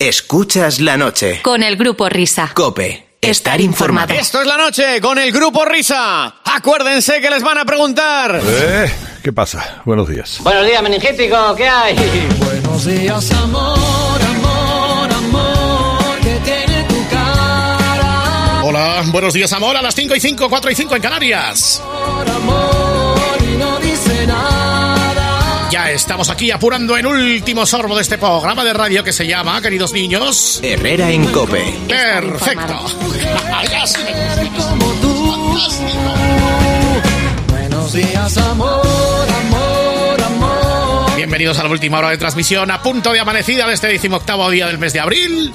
Escuchas la noche. Con el Grupo Risa. COPE. Estar informado. Esto es la noche con el Grupo Risa. Acuérdense que les van a preguntar. ¿Qué pasa? Buenos días. Buenos días, meningético. ¿Qué hay? Buenos días, amor, amor, amor, que tiene tu cara. Hola, buenos días, amor, a las 5:05, 4:05 en Canarias. Amor, amor, y no dice nada. Ya estamos aquí apurando el último sorbo de este programa de radio que se llama, queridos niños, Herrera en COPE. Perfecto. Como tú. Buenos días, amor, amor, amor. Bienvenidos a la última hora de transmisión a punto de amanecida de este 18º día del mes de abril.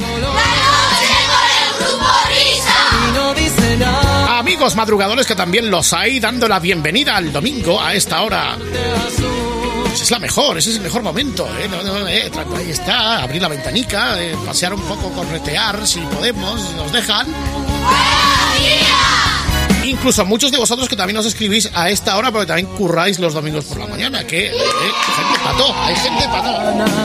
Y no dice nada. Amigos madrugadores, que también los hay, dando la bienvenida al domingo a esta hora. Ese es el mejor momento, ahí está, abrir la ventanica, pasear un poco, corretear, si podemos, si nos dejan. Incluso muchos de vosotros que también os escribís a esta hora, porque también curráis los domingos por la mañana, que hay gente pató.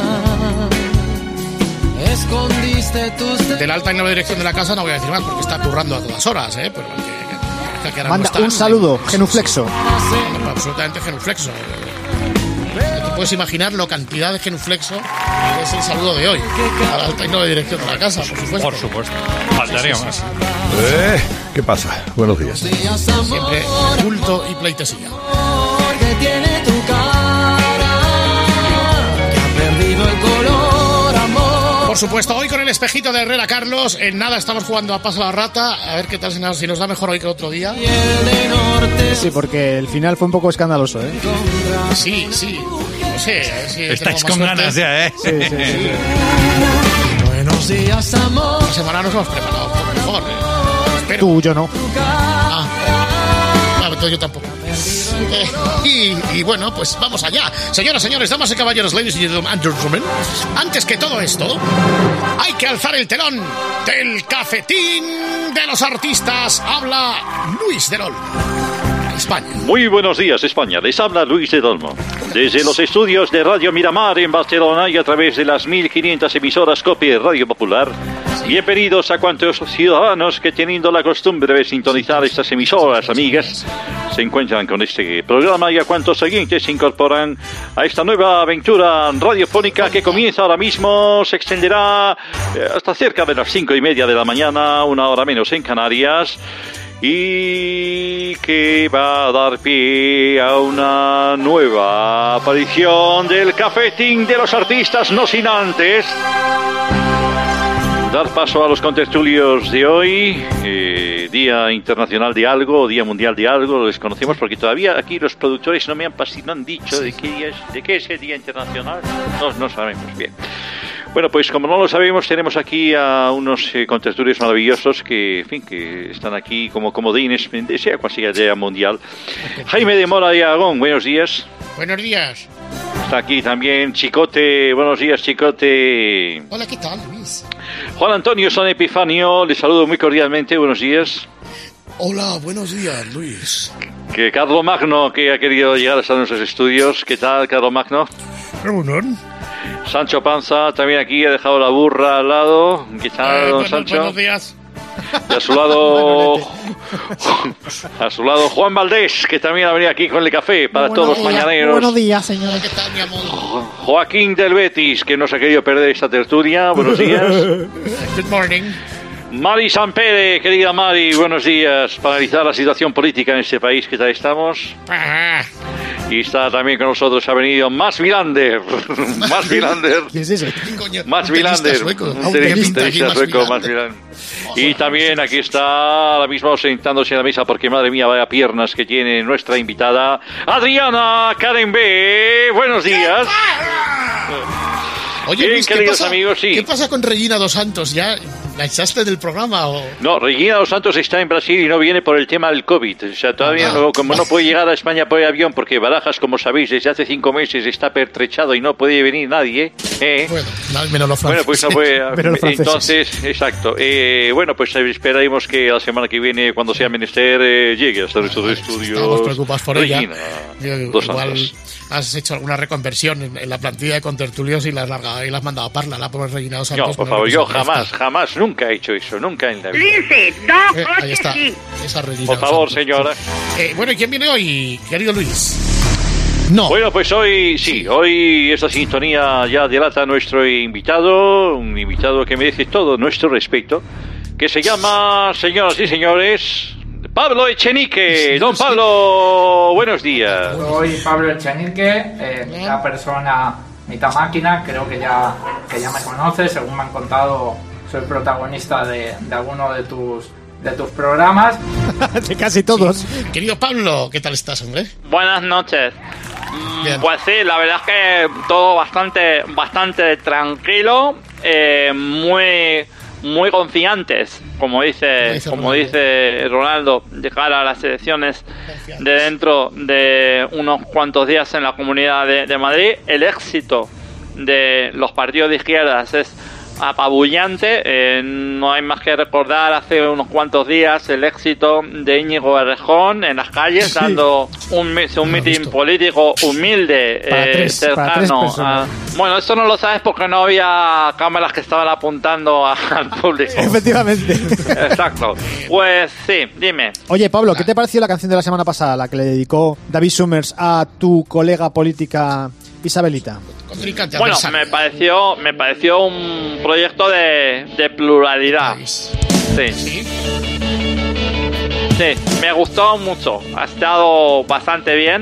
Escondiste tus... Del alta y nueva dirección de la casa no voy a decir más, porque está currando a todas horas, pero que ahora manda no está, un saludo, genuflexo. Absolutamente genuflexo. ¿Te puedes imaginar la cantidad de genuflexo que es el saludo de hoy? A la alta y nueva dirección de la casa, por supuesto. Por supuesto. Faltaría más. ¿Qué pasa? Buenos días. Siempre culto y pleitesía. Que tiene tu cara, que ha perdido el color, amor. Por supuesto, hoy con el espejito de Herrera Carlos. En nada estamos jugando a Paso la Rata. A ver qué tal si nos da mejor hoy que otro día. Y el de norte. Sí, porque el final fue un poco escandaloso, ¿eh? Sí. No sé. Si estáis con ganas ya, ¿eh? Sí. Buenos días, amor. La semana nos hemos preparado un poco mejor. Espero. Tú, yo no. Entonces yo tampoco. Y bueno, pues vamos allá. Señoras, señores, damas y caballeros, ladies and gentlemen, antes que todo esto, hay que alzar el telón del cafetín de los artistas. Habla Luis del Olmo, España. Muy buenos días, España. Les habla Luis del Olmo. Desde los estudios de Radio Miramar en Barcelona y a través de las 1500 emisoras COPE Radio Popular, bienvenidos a cuantos ciudadanos que, teniendo la costumbre de sintonizar estas emisoras amigas, se encuentran con este programa, y a cuantos siguientes se incorporan a esta nueva aventura radiofónica que comienza ahora mismo. Se extenderá hasta cerca de las 5:30 de la mañana, una hora menos en Canarias, y que va a dar pie a una nueva aparición del cafetín de los artistas, no sin antes dar paso a los contertulios de hoy. Día internacional de algo, Día mundial de algo, lo desconocemos porque todavía aquí los productores no han dicho de qué es el Día internacional. No sabemos bien. Bueno, pues como no lo sabemos, tenemos aquí a unos contertulios maravillosos que, en fin, que están aquí como comodines, sea cual sea el Día mundial. Jaime de Mora y Aragón, buenos días. Buenos días. Está aquí también Chicote. Buenos días, Chicote. Hola, ¿qué tal, Luis? Juan Antonio San Epifanio, les saludo muy cordialmente. Buenos días. Hola, buenos días, Luis. Que Carlos Magno, que ha querido llegar hasta nuestros estudios. ¿Qué tal, Carlos Magno? Sancho Panza, también aquí, ha dejado la burra al lado. ¿Qué tal, don Sancho? Buenos días. Y a su lado Juan Valdés, que también ha venido aquí con el café para todos los mañaneros. Buenos días, señora. ¿Qué tal, mi amor? Joaquín del Betis, que no se ha querido perder esta tertulia. Buenos días. Good morning. Mari Sampere, querida Mari, buenos días. Para analizar la situación política en este país, ¿qué tal estamos? Y está también con nosotros, ha venido Mats Wilander. Mats Wilander. ¿Quién es ese? Mats Wilander. Un tenista sueco, Mats Wilander. Y también aquí está, ahora mismo sentándose en la mesa, porque madre mía, vaya piernas que tiene nuestra invitada, Adriana Karen B. Buenos días. Oye, Bien, Luis, queridos amigos, sí. ¿Qué pasa con Regina dos Santos? Ya ¿La echaste del programa o...? No, Regina dos Santos está en Brasil y no viene por el tema del COVID. O sea, todavía como no puede llegar a España por avión, porque Barajas, como sabéis, desde hace 5 meses está pertrechado y no puede venir nadie. Bueno, menos los franceses. Bueno, pues no puede. Pero los franceses. Entonces, exacto. Bueno, pues esperaremos que la semana que viene, cuando sea menester, llegue hasta nuestros estudios. Estamos preocupados por Regina ella. dos Igual Santos. has hecho alguna reconversión en la plantilla de contertulios y la has largado y la has mandado a Parla, la pobre Regina dos Santos. No, por favor, yo jamás, nunca he hecho eso, nunca en la vida. Ahí está, esa Regina Por dos favor, Santos. señora. Bueno, ¿y quién viene hoy, querido Luis? No. Bueno, pues hoy esta sintonía ya delata a nuestro invitado, un invitado que merece todo nuestro respeto, que se llama, señoras y señores, Pablo Echenique. Don Pablo, buenos días. Soy Pablo Echenique, la persona mitad máquina, creo que ya me conoces, según me han contado, soy protagonista de alguno de tus programas. De casi todos. Querido Pablo, ¿qué tal estás, hombre? Buenas noches. Bien. Pues sí, la verdad es que todo bastante tranquilo, muy confiantes, como dice Ronaldo, de cara a las elecciones de dentro de unos cuantos días en la Comunidad de Madrid. El éxito de los partidos de izquierdas es apabullante. No hay más que recordar hace unos cuantos días el éxito de Íñigo Errejón en las calles, dando un mitin político humilde, para tres cercano personas. bueno, eso no lo sabes porque no había cámaras que estaban apuntando al público. Efectivamente. Exacto. Pues sí, dime. Oye, Pablo, ¿qué te pareció la canción de la semana pasada, la que le dedicó David Summers a tu colega política Isabelita? Contrincante, Bueno, adversario. me pareció un proyecto de pluralidad. Sí. ¿Sí? Sí, me gustó mucho. Ha estado bastante bien.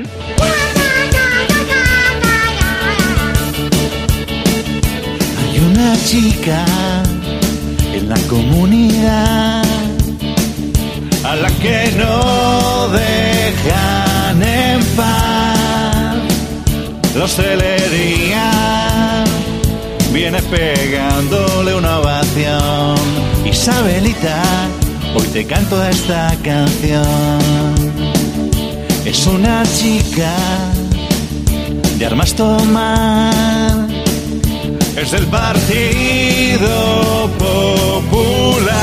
Hay una chica en la comunidad a la que no dejan en paz. La hostelería viene pegándole una ovación. Isabelita, hoy te canto esta canción. Es una chica de armas tomar, es del Partido Popular.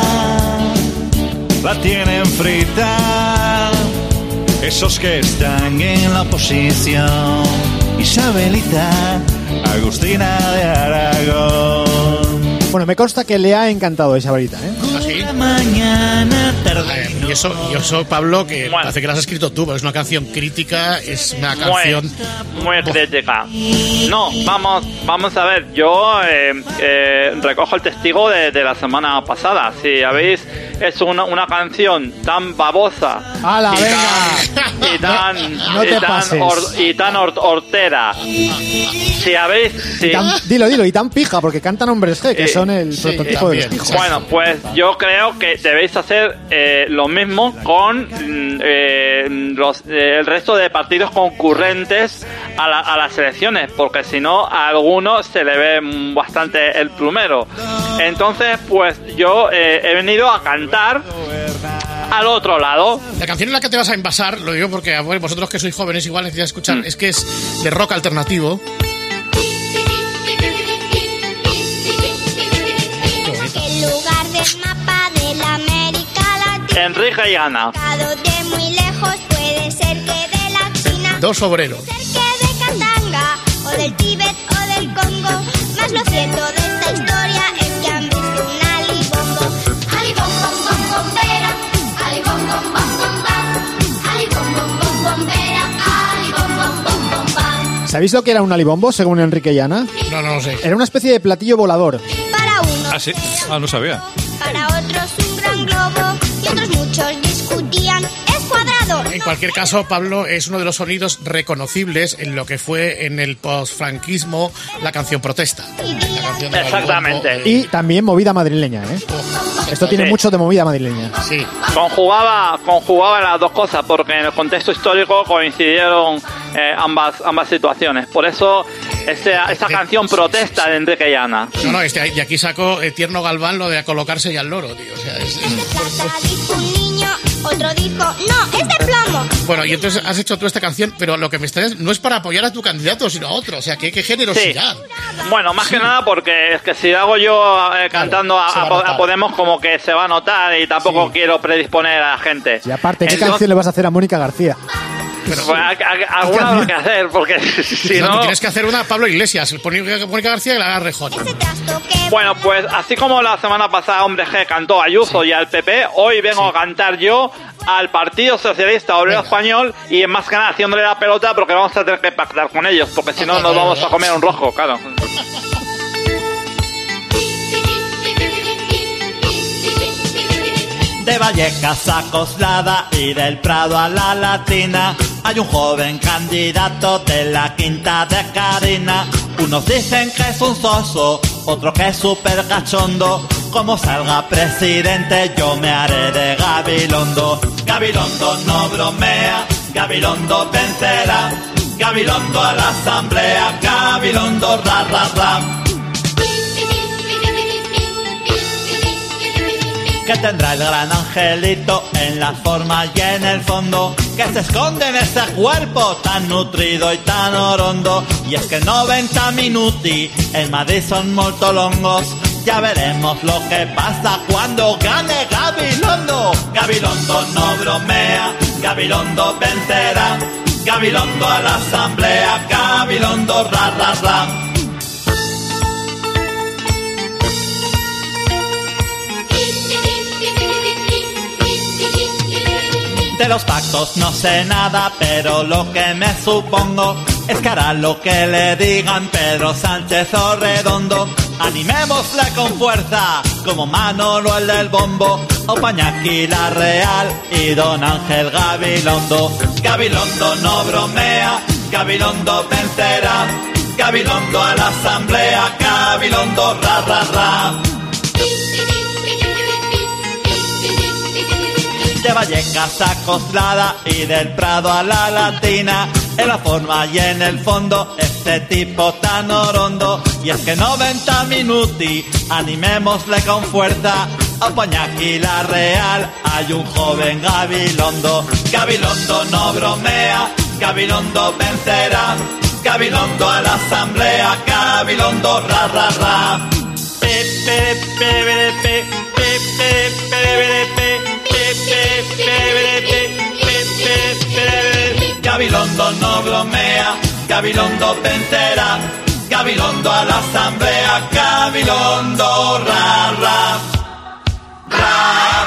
La tienen frita esos que están en la oposición. Isabelita, Agustina de Aragón. Bueno, me consta que le ha encantado a Isabelita, ¿eh? ¿Así? Mañana, tarde. Y eso, Pablo, que parece que la has escrito tú, pero es una canción crítica, es una canción... Muy crítica. No, vamos a ver, yo recojo el testigo de la semana pasada. Si habéis hecho una canción tan babosa ¡Hala, y tan No te pases. hortera, si habéis... Dilo, y tan pija, porque cantan hombres G, que son el prototipo de los pijos. Bueno, pues yo creo que debéis hacer lo mismo con el resto de partidos concurrentes a las elecciones, porque si no a algunos se le ve bastante el plumero. Entonces, pues yo he venido a cantar al otro lado. La canción en la que te vas a envasar, lo digo porque bueno, vosotros que sois jóvenes igual necesitáis escuchar, es que es de rock alternativo. En lugar del mapa de la América Latina, Enrique y Ana. de muy lejos puede ser que de la China, Dos obreros. que de Katanga o del Tíbet o del Congo. Más lo cierto de esta historia es que han visto un alibombo. Alibom bom bombera, alibom bom bam, alibom bom bombera, alibom bom bam. ¿Sabéis lo que era un alibombo, según Enrique y Ana? No lo sé. Era una especie de platillo volador. Para unos Ah, sí. Ah, no sabía. para otros un gran globo y otros muchos discutían, es cuadrado. En cualquier caso, Pablo, es uno de los sonidos reconocibles en lo que fue en el postfranquismo la canción Protesta. La canción del Exactamente. alibombo, Y también movida madrileña, ¿eh? Esto tiene Sí. mucho de movida madrileña. Sí. Conjugaba las dos cosas, porque en el contexto histórico coincidieron ambas situaciones. Por eso esa canción protesta de Enrique Llana. No, de aquí sacó Tierno Galván lo de colocarse ya al loro, tío. O sea, Dijo un niño, otro dijo, no, es de plomo. Bueno, y entonces has hecho tú esta canción, pero lo que me extraña no es para apoyar a tu candidato, sino a otro. O sea, qué generosidad. Sí. Bueno, más que nada porque es que si hago yo cantando a Podemos, como que se va a notar y tampoco quiero predisponer a la gente. Y aparte, ¿qué canción le vas a hacer a Mónica García? Pero pues, alguna habrá que hacer, porque si no... Tienes que hacer una a Pablo Iglesias, Mónica García y la haga Rejón. Bueno, pues así como la semana pasada Hombre G cantó a Ayuso y al PP, hoy vengo a cantar yo al Partido Socialista Obrero Español, y más que nada haciéndole la pelota, porque vamos a tener que pactar con ellos, porque si no nos vamos a comer un rojo, claro. De Vallecas a Coslada y del Prado a la Latina hay un joven candidato de la quinta de Carina. Unos dicen que es un soso, otros que es súper cachondo. Como salga presidente yo me haré de Gabilondo. Gabilondo no bromea, Gabilondo vencerá. Gabilondo a la asamblea, Gabilondo ra ra ra. Que tendrá el gran angelito en la forma y en el fondo, que se esconde en ese cuerpo tan nutrido y tan orondo. Y es que 90 minuti en Madrid son molto longos. Ya veremos lo que pasa cuando gane Gabilondo. Gabilondo no bromea, Gabilondo vencerá. Gabilondo a la asamblea, Gabilondo ra ra ra. De los pactos no sé nada, pero lo que me supongo es que hará lo que le digan Pedro Sánchez o Redondo. Animémosle con fuerza, como Manolo el del bombo, o Pañaki la Real y Don Ángel Gabilondo. Gabilondo no bromea, Gabilondo vencerá. Gabilondo a la asamblea, Gabilondo ra ra ra. De Vallecas a Coslada y del Prado a la Latina, en la forma y en el fondo, este tipo tan orondo. Y es que 90 minuti, animémosle con fuerza, a Pañaki la Real hay un joven Gabilondo. Gabilondo no bromea, Gabilondo vencerá. Gabilondo a la asamblea, Gabilondo ra ra ra. Gabilondo no bromea, Gabilondo vencerá. Gabilondo a la asamblea, Gabilondo ra ra ra.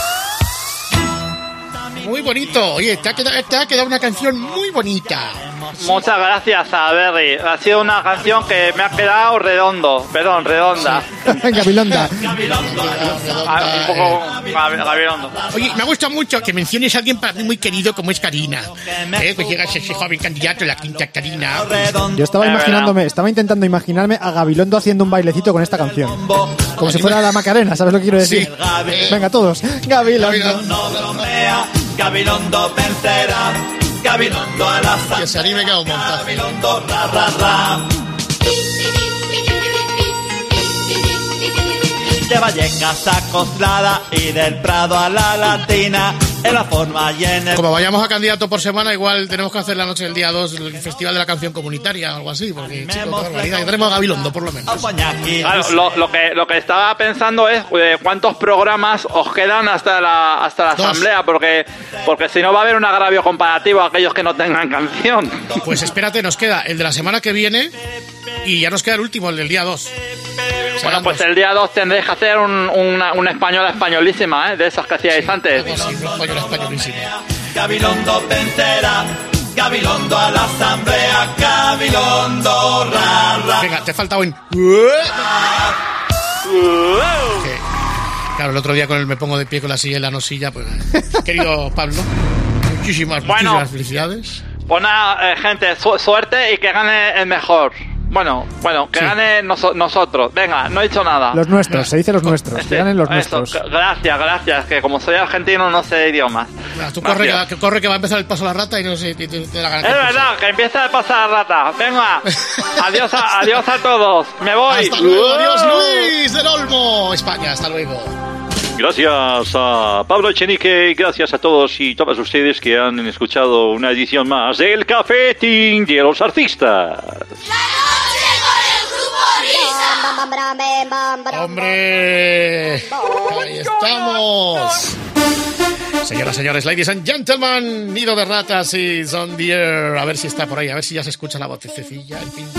Muy bonito. Oye, te ha quedado una canción muy bonita. Muchas gracias a Berry. Ha sido una canción que me ha quedado redonda. Gabilonda. Un poco Gabilondo. Oye, me gusta mucho que menciones a alguien para mí muy querido como es Karina. Que llega ese joven candidato, la quinta Karina. Yo estaba intentando imaginarme a Gabilondo haciendo un bailecito con esta canción. Como si fuera la Macarena, ¿sabes lo que quiero decir? Sí. Venga, todos. Gabilondo. Gabilondo vencerá. Gabilondo a la asamblea. Que se anime que aumenta. Gabilondo ra ra ra. De Vallecas a Coslada y del Prado a la Latina, en la forma y en el... Como vayamos a candidato por semana, igual tenemos que hacer la noche del día 2 el Festival de la Canción Comunitaria o algo así, porque chicos, ya tenemos a Gabilondo por lo menos. Claro, lo que estaba pensando es cuántos programas os quedan hasta la asamblea, porque si no va a haber un agravio comparativo a aquellos que no tengan canción. Pues espérate, nos queda el de la semana que viene y ya nos queda el último, el del día 2. Bueno, pues el día 2 tendréis que hacer una española españolísima, de esas que hacíais antes. Sí, una española españolísima. Gabilondo vencerá. Gabilondo a la asamblea. Gabilondo ra ra. Venga, te falta un... Claro, el otro día con el me pongo de pie con la silla y la no silla, pues... Querido Pablo, muchísimas felicidades. Pues nada, gente, suerte y que gane el mejor. Bueno, que gane nosotros. Venga, no he dicho nada. Los nuestros, se dice los nuestros. Que ganen los nuestros. Gracias, que como soy argentino no sé idiomas. Tú corre que va a empezar el paso a la rata y no sé, te la gana. Es verdad, que empieza el paso a la rata. Venga, adiós a todos. Me voy. Hasta luego, adiós Luis del Olmo, España, hasta luego. Gracias a Pablo Echenique y gracias a todos y todas ustedes que han escuchado una edición más del Cafetín de los Artistas. ¡Hombre! ¡Ahí estamos! Señoras, señores, ladies and gentlemen, Nido de Ratas is on the air. A ver si está por ahí, a ver si ya se escucha la vocecilla.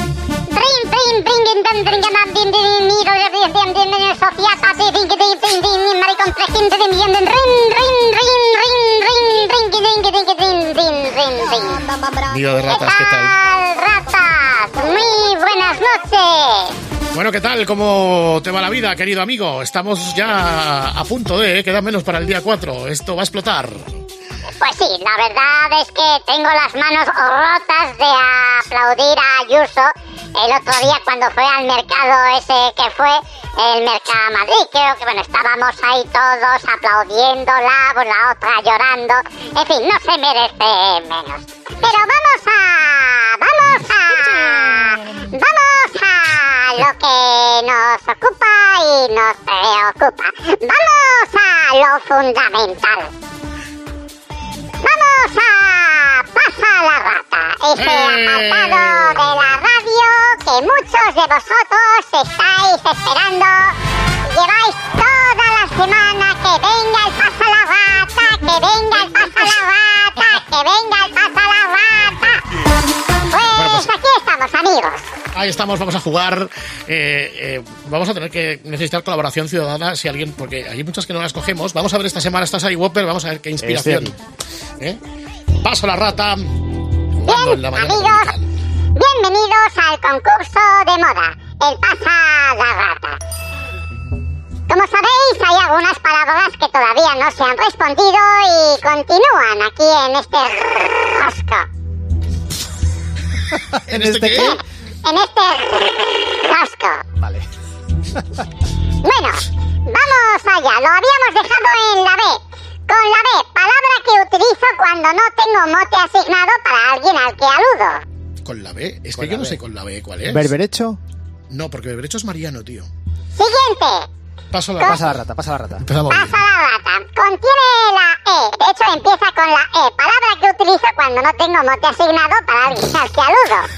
Nido de Ratas, ¿qué tal? Ratas, muy buenas noches. Bueno, ¿qué tal? ¿Cómo te va la vida, querido amigo? Estamos ya a punto de... queda menos para el día 4. Esto va a explotar. Pues sí, la verdad es que tengo las manos rotas de aplaudir a Ayuso el otro día cuando fue al mercado ese que fue el Mercamadrid. Creo que, estábamos ahí todos aplaudiéndola, la otra llorando. En fin, no se merece menos. Pero vamos a lo que nos ocupa y nos preocupa. Vamos a lo fundamental. Vamos a Pasa la Rata, ese apartado de la radio que muchos de vosotros estáis esperando. Lleváis toda la semana que venga el Pasa la Rata, que venga el Pasa la Rata, que venga el Pasa la Rata. Pues aquí estamos, amigos. Ahí estamos, vamos a jugar. Vamos a tener que necesitar colaboración ciudadana si alguien, porque hay muchas que no las cogemos. Vamos a ver esta semana, estás ahí, Whopper, vamos a ver qué inspiración. Paso la rata. Bien, amigos, bienvenidos al concurso de moda, el Pasa la Rata. Como sabéis, hay algunas palabras que todavía no se han respondido y continúan aquí en este rosco. ¿En este qué? En este rosco. Vale. Bueno, vamos allá. Lo habíamos dejado en la B. Con la B, palabra que utilizo cuando no tengo mote asignado para alguien al que aludo. ¿Con la B? Es que yo no sé con la B cuál es. ¿Berberecho? No, porque Berberecho es Mariano, tío. Siguiente. Pasa la rata. Pasa la Rata. Contiene la E. De hecho, empieza con la E. Palabra que utilizo cuando no tengo mote asignado para alguien al que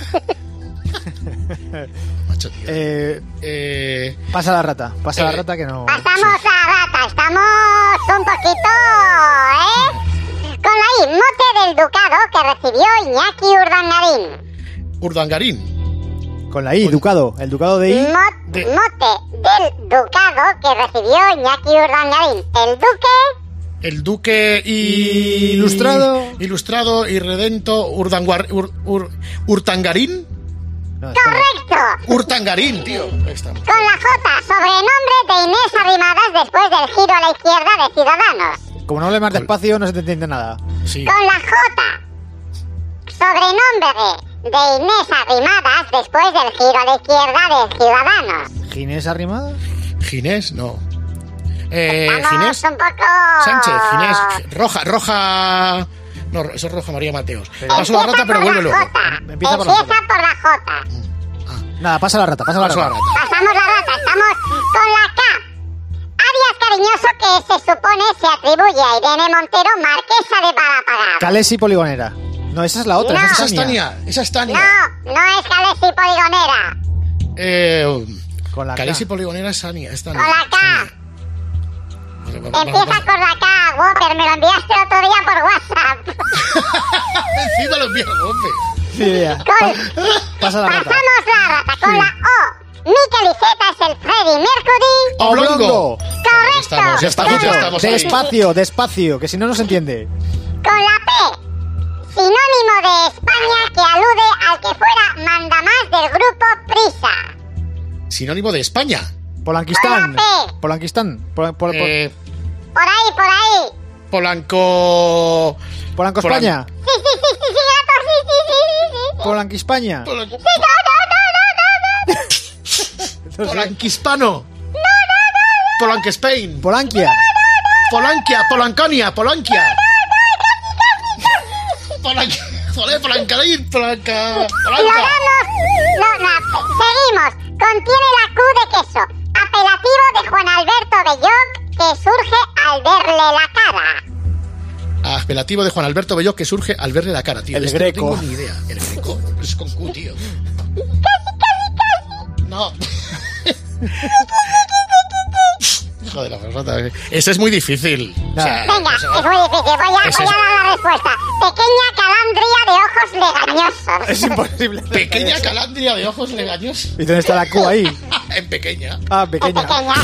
aludo. Macho, tío. Pasa la rata que no... Pasamos la rata. Estamos un poquito... Con la I. Mote del ducado que recibió Iñaki Urdangarín. Urdangarín. Con la I, ducado. El ducado de I... Mote del ducado que recibió Iñaki Urdangarín. El duque Ilustrado y redento Urtangarín. No, correcto. Urtangarín, tío. Con la J, sobrenombre de Inés Arrimadas después del giro a la izquierda de Ciudadanos. Como no hable más despacio, no se te entiende nada. Sí. Con la J, sobrenombre de Inés Arrimadas después del giro a la izquierda de Ciudadanos. ¿Ginés Arrimadas? Ginés, no. Ginés. Un poco... Sánchez, Ginés. Roja... No, eso es Roja María Mateos. Paso la rata, pero vuelve luego. Empieza por la J. Nada, pasa la rata. Pasamos la rata. Estamos con la K. Alias cariñoso que se supone se atribuye a Irene Montero, marquesa de Palapagar. Calesi Poligonera. No, esa es la otra. No. Esa es Tania. Esa es Tania. No es Calesi Poligonera. Con la Calesi K. Poligonera es Tania. Con la K. Empieza por la K, Whopper, me lo enviaste el otro día por WhatsApp. Encima lo envío, Whopper. Sí, ya. Pasa la rata. Pasamos la rata con la O. Mikel Iceta es el Freddie Mercury. Oblongo. Correcto. Ya estamos ahí. Despacio, que si no, no se entiende. Con la P. Sinónimo de España que alude al que fuera mandamás del grupo Prisa. Sinónimo de España. Polanquistán. Por ahí. Polanco España. Sí, gato, sí. Polanqui España. Sí, no. Polanquispano. Polanque Spain. Polanquia. Polanquia, Polanconia, Polanquia. Joder, Polancaín, Polanca. Seguimos. Contiene la Q de queso. Apelativo de Juan Alberto Belloc que surge al verle la cara. Apelativo de Juan Alberto Belloc que surge al verle la cara, tío. El Greco. No tengo ni idea. El Greco es con Q, tío. No. Joder, la rata. Ese es muy difícil. O sea, venga, es muy difícil. Voy a dar la respuesta. Pequeña calandria de ojos legañosos. Es imposible. Pequeña calandria de ojos legañosos. ¿Y dónde está la Q ahí? En pequeña. Ah, pequeña. Vamos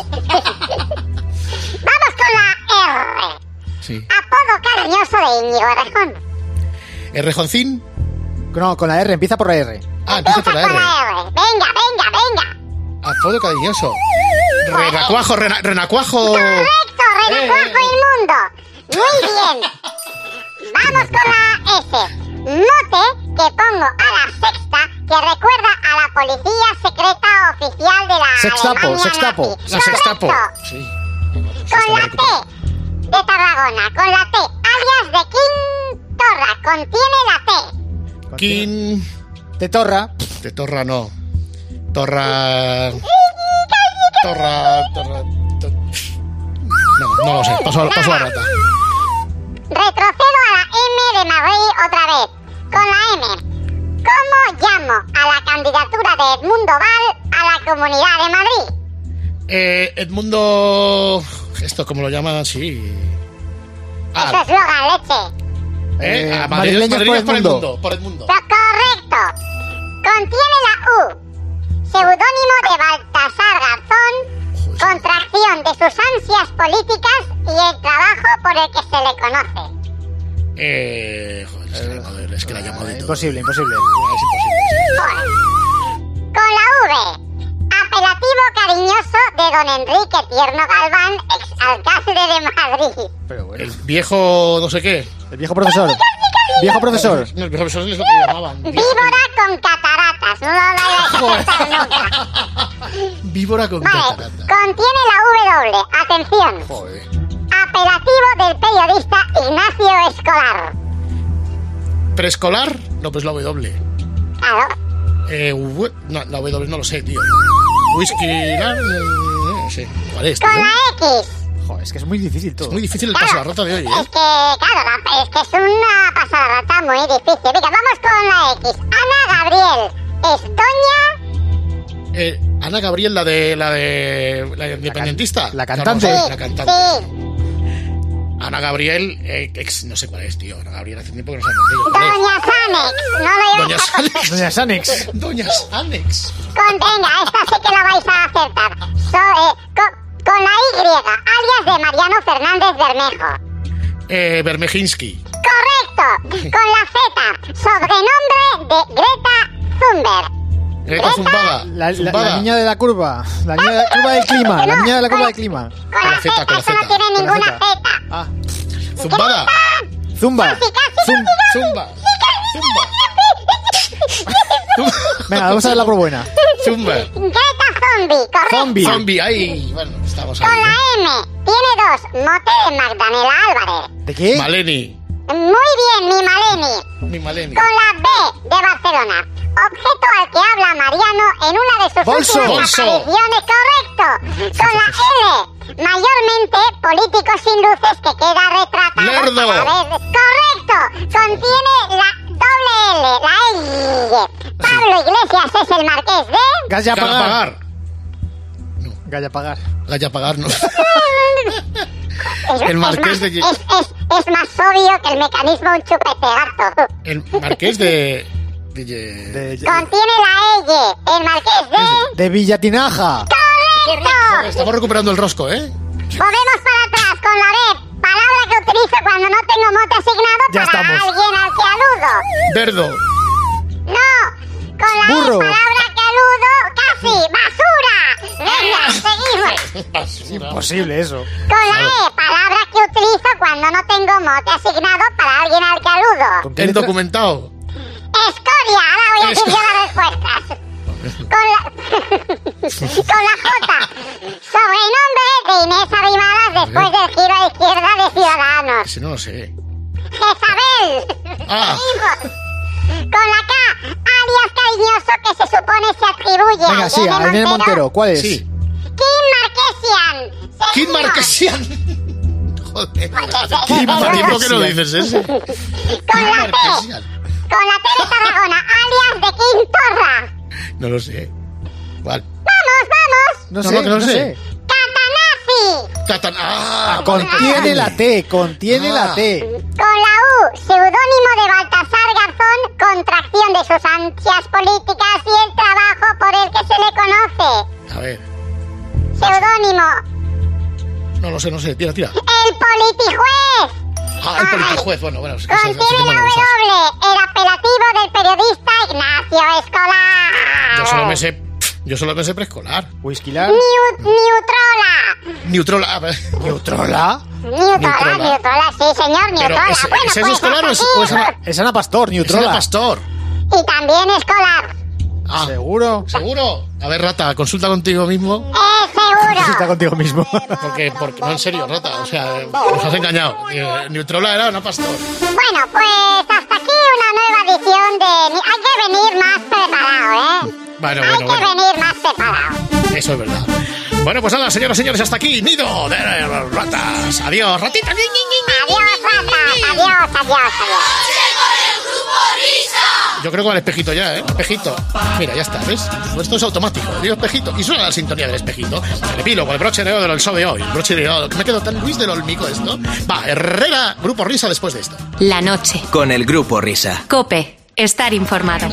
con la R. Sí. Apodo cariñoso de Íñigo Errejón. ¿Errejoncín? No, con la R, empieza por la R. Ah, empieza por la R. Venga. Apodo cariñoso. Renacuajo. Correcto, renacuajo inmundo. Muy bien. Vamos con la S. Mote que pongo a la Sexta que recuerda a la policía secreta oficial de la Sextapo. La Sextapo. Sí. Con la T de Tarragona, con la T, alias de King Torra, contiene la T. King... De Torra. De Torra no. Torra... No lo sé, paso a la rata. Retrocedo a la M de Madrid otra vez. Con la M. ¿Cómo llamo a la candidatura de Edmundo Val a la Comunidad de Madrid? Edmundo... ¿Esto cómo lo llaman? Sí. Eso es eslogan, leche. Madrileños por Edmundo. Correcto. Contiene la U. Seudónimo de Baltasar Garzón, contracción de sus ansias políticas y el trabajo por el que se le conoce. Es que la llamo de todo. Imposible. Es imposible. Con la V. Apelativo cariñoso de don Enrique Tierno Galván, exalcalde de Madrid. Pero bueno. El viejo no sé qué. El viejo profesor. Viejo profesor. No, el viejo profesor es lo que llamaban. Víbora con cataratas. No lo vaya a escuchar nunca. Víbora con cataratas. Contiene la W. Atención. Joder. Apelativo del periodista Ignacio Escolar. ¿Preescolar? No, pues la W. Claro. No, la W no lo sé, tío. Whisky... No sé. ¿Cuál es, tío? Con la X. Joder, es que es muy difícil todo. Es muy difícil el paso a la rata de hoy, ¿eh? Es que una pasada rata muy difícil. Venga, vamos con la X. Ana Gabriel. ¿Es doña? Ana Gabriel, la de independentista. La cantante. Sí, la cantante. Sí. Ana Gabriel, no sé cuál es, tío. Ana Gabriel hace tiempo que no sabemos de ella. Doña Sanex. No lo Doña Sanex. Venga, esta sí que la vais a acertar. Con la Y, alias de Mariano Fernández Bermejo. Bermejinsky. Correcto. Con la Z, sobrenombre de Greta Thunberg. Greta Zumbada. La niña de la curva. La niña de la curva del clima. La niña de la curva del clima. Con la Z, no tiene ninguna Z. Ah. Zumbada. Zumba. Zumba. Venga, vamos a ver la por buena. Zumba. Greta Zombie, correcto. Zombie, ahí. Bueno, estamos ahí. Con la M, tiene 2. Mote de Magdalena Álvarez. ¿De qué? Maleni. Muy bien, mi Maleni. Con la B de Barcelona. Objeto al que habla Mariano en una de sus últimas apariciones. Correcto. Con la L, mayormente político sin luces que queda retratado. Lerdo. Correcto. Contiene la doble L, la L. Pablo Iglesias es el marqués de... Gallapagar. Gallapagar, no. El marqués de... Es más obvio que el mecanismo un chupete gato. El marqués de... Contiene la L, el marqués de... De Villatinaja. ¡Correcto! Estamos recuperando el rosco, ¿eh? Volvemos para atrás con la B, palabra que utilizo cuando no tengo mote asignado ya para estamos. alguien al que aludo. Verdo. No, con la Burro. E, palabra que aludo, casi, basura. Venga, seguimos. Es imposible eso. Con la E, palabra que utilizo cuando no tengo mote asignado para alguien al que aludo. El documentado. Escoria, ahora voy a decir yo las respuestas. con la J. Sobrenombre de Inés Arrimadas después del giro a izquierda de Ciudadanos. Si no lo sé. Jezabel. Ah. Con la K, alias cariñoso que se supone se atribuye Venga, sí, a Irene Montero. ¿Cuál es? Sí. Kim Marquesian. Joder. Kim Marquesian. ¿Por qué no dices ese? Con la T de Tarragona, alias de Kim Torra. No lo sé. ¿Cuál? Vamos. No sé, no sé. Catanasi. Contiene la T, la T. Con la U, seudónimo de Baltasar Garzón, contracción de sus ansias políticas y el trabajo por el que se le conoce. A ver. Seudónimo. No lo sé, tira. El politijuez. El politijuez, bueno. Contiene la W, el apelativo del periodista Ignacio Escolar. Yo solo me sé preescolar. Whiskylar. Neutrola. Neutrola, sí, señor, Neutrola. ¿Es escolar o es Ana Pastor, Neutrola? Es Ana Pastor. Y también escolar. ¿Seguro? A ver, Rata, consulta contigo mismo. Seguro. Consulta contigo mismo. Porque no, en serio, Rata, o sea, nos has engañado. Neutrola era Ana Pastor. Bueno, pues hasta aquí una nueva edición de... Hay que venir más preparado, ¿eh? Bueno. Hay que venir más preparado. Eso es verdad. Bueno, pues nada, señoras y señores, hasta aquí Nido de Ratas. Adiós, ratita. Adiós, ratas. Adiós. Yo creo que va el espejito ya, ¿eh? Espejito. Mira, ya está, ¿ves? Esto es automático. Digo espejito. Y suena la sintonía del espejito. El epílogo, el broche de oro del show de hoy. El broche de oro. Que me quedo tan Luis del Olmico esto. Va, Herrera, Grupo Risa después de esto. La noche. Con el Grupo Risa. COPE. Estar informado.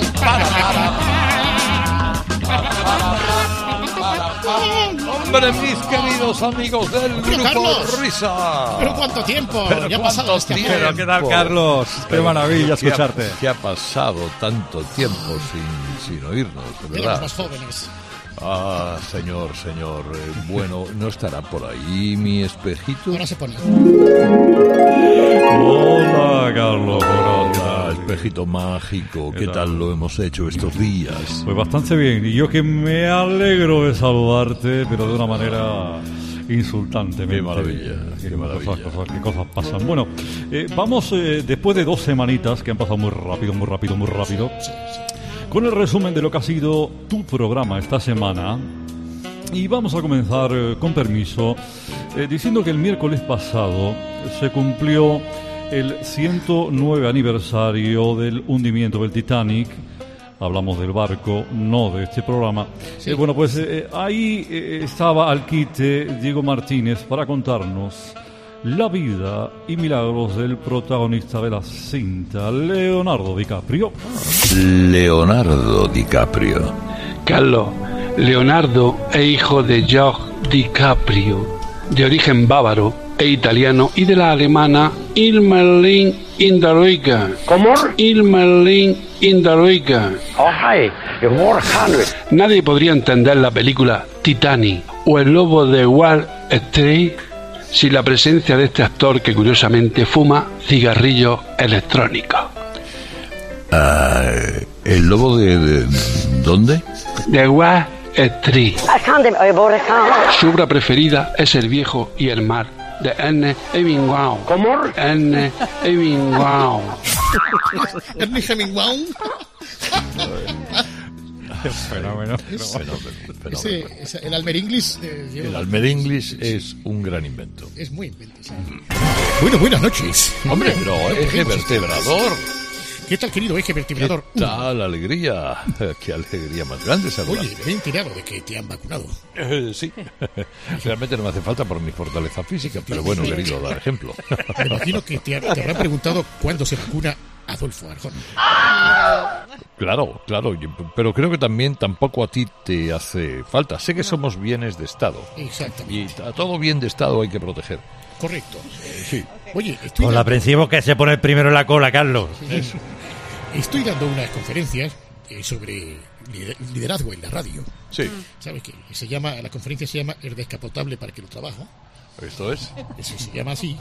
Hombre, mis queridos amigos del Grupo Carlos, Risa. ¿Pero cuánto tiempo? Ya ha pasado este tiempo. amor. ¿Qué tal, Carlos? Qué maravilla escucharte. ¿Qué ha pasado tanto tiempo sin oírnos, de verdad? Éramos más jóvenes. Señor. Bueno, ¿no estará por ahí mi espejito? Ahora se pone. Hola, Carlos. Hola, espejito mágico. ¿Qué tal lo hemos hecho estos días? Pues bastante bien. Y yo que me alegro de saludarte, pero de una manera insultante. Qué maravilla. Qué cosas pasan. Bueno, vamos después de 2 semanitas que han pasado muy rápido. Con el resumen de lo que ha sido tu programa esta semana. Y vamos a comenzar, con permiso, diciendo que el miércoles pasado se cumplió el 109 aniversario del hundimiento del Titanic. Hablamos del barco, no de este programa. Sí. Bueno, pues ahí estaba al quite Diego Martínez para contarnos la vida y milagros del protagonista de la cinta, Leonardo DiCaprio. Leonardo DiCaprio. Carlos, Leonardo es hijo de George DiCaprio, de origen bávaro e italiano, y de la alemana Ilmerlin Inderriggen. ¿Cómo? Ilmerlin Inderriggen. Nadie podría entender la película Titanic o El lobo de Wall Street sin la presencia de este actor que curiosamente fuma cigarrillos electrónicos. ¿El lobo de dónde? De Wall Street. Su obra preferida es El viejo y el mar, de Ernest Hemingway. ¿Cómo? Ernest Hemingway. Ernest Hemingway. Fenómeno. El Almeringlish. El Almeringlish es un gran invento. Es muy invento, sí. Bueno, buenas noches. Hombre, pero eje vertebrador. ¿Qué tal, querido eje vertebrador? ¿Qué tal, alegría? Qué alegría más grande saludarte. Oye, me he enterado de que te han vacunado. Sí. Realmente no me hace falta por mi fortaleza física, pero bueno, he querido dar ejemplo. Me imagino que te habrán preguntado cuándo se vacuna Adolfo Arjona. Claro, pero creo que también tampoco a ti te hace falta. Sé que somos bienes de Estado. Exactamente. Y a todo bien de Estado hay que proteger. Correcto. Sí. Oye, Con la principio que se pone el primero en la cola, Carlos. Sí. Estoy dando unas conferencias sobre liderazgo en la radio. Sí. ¿Sabes qué? La conferencia se llama El descapotable para que lo trabajo. ¿Esto es? Eso se llama así.